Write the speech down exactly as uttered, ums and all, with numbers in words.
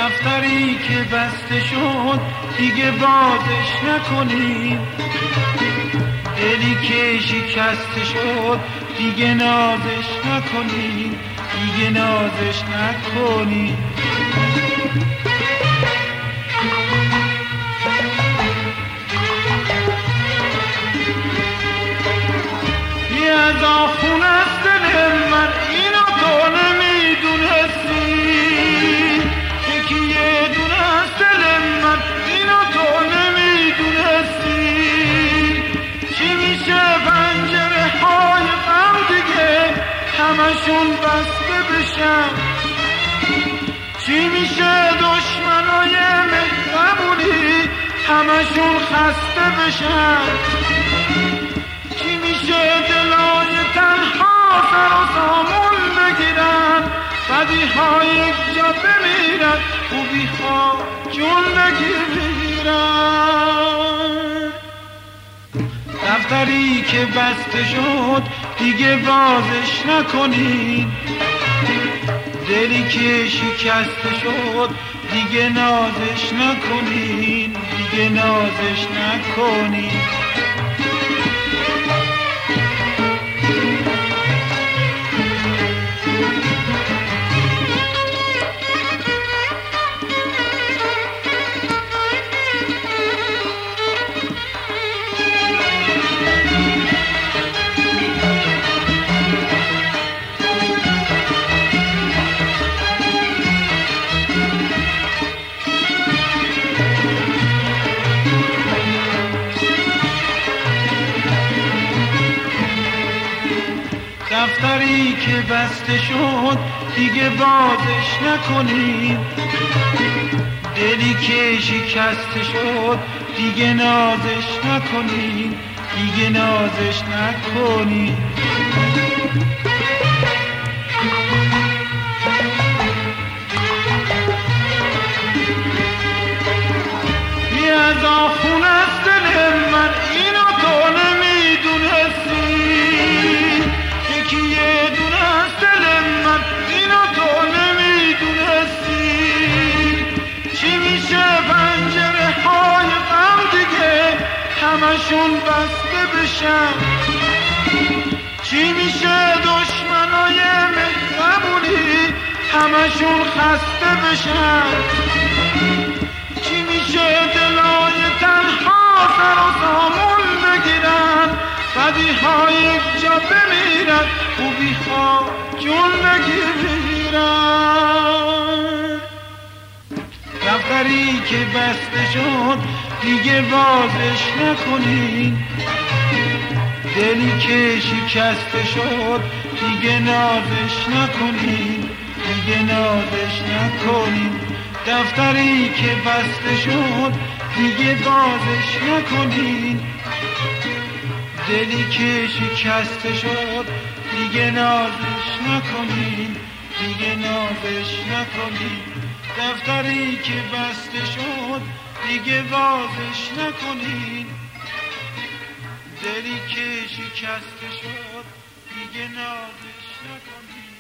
دفتری که بسته شد دیگه بازش نکنید، دلی که شکسته شد دیگه نازش نکنید، دیگه نازش نکنید. یه از آخون است دل من اینو تو نمیدونستی، یکی یه دونه از دل من اینو تو نمیدونستی. چی میشه پنجره های غم دیگه همشون بسته بشن، چی میشه دشمنای مهربونی همشون خسته بشن، چی میشه دلای تنها سر و سامون بگیرن، بدی ها یک جا بمیرن، خوبی ها جون بگیرن. دفتری که بسته شد دیگه بازش نکنید، دلی که شکسته شد دیگه نازش نکنید، دیگه نازش نکنید. دفتری که بسته شد دیگه بازش نکنید، دلی که شکسته شد دیگه نازش نکنید، دیگه نازش نکنید. یه از آخون است دل من اینو تو نمیدونستی، یکی یه دونه از دل من اینو تو نمیدونستی. چی میشه پنجره های غم دیگه همشون بسته بشن، چی میشه دشمنای مهربونی همشون خسته بشن، چی میشه دلای تنها سر و سامون بگیرن، بدی ها یک جا بمیرن، خوبی ها جون بگیرن. دفتری که بسته شد دیگه بازش نکنید، دلی که شکسته شد دیگه نازش نکنید، دیگه نازش نکنید. دفتری که بسته شد دیگه بازش نکنید، دلی که شکسته شد دیگه نازش نکنید، دیگه نازش نکنید. دفتری که بسته شد دیگه بازش نکنید، دلی که شکسته شد دیگه نازش نکنید.